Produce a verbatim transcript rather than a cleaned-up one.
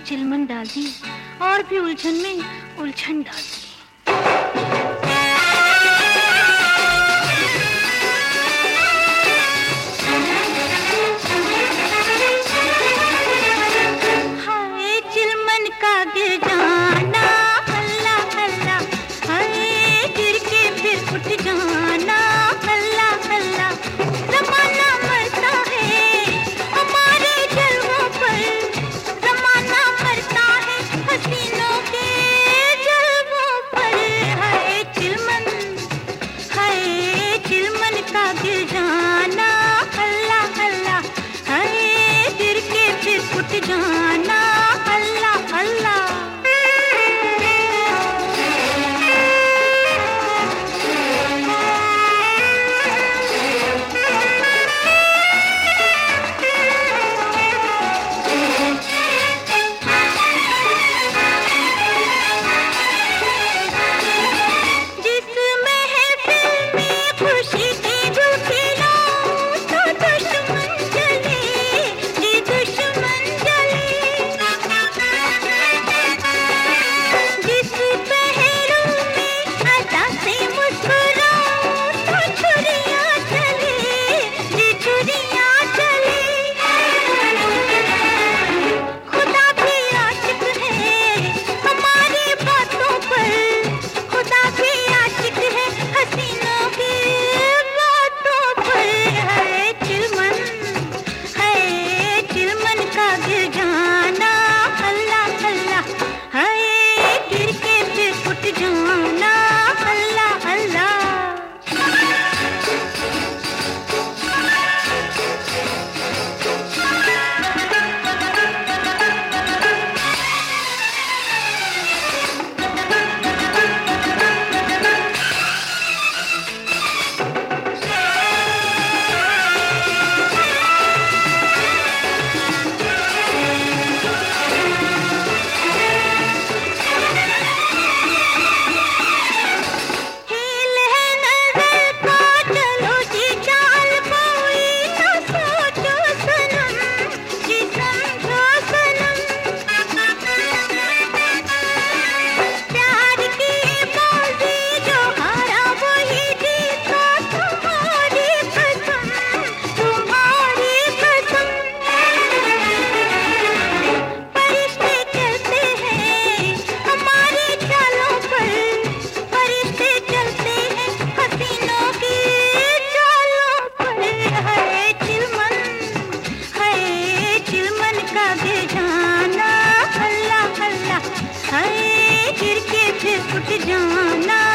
चिलमन डाल दी और भी उलझन में उलझन डाल दी। हाय चिलमन का गिर जाना, अल्लाह अल्लाह, हाय गिर के फिर उठ जाना, अल्लाह अल्लाह। ज़माना मरता है हमारे जलवों पर, ज़माना मरता है हसीनों के जलवों पर। हाय चिलमन, हाय चिलमन का गिर जाना, अल्लाह अल्लाह, हाय गिर के फिर उठ जाना, अल्लाह अल्लाह। हाय गिर के फिर उठ जाना।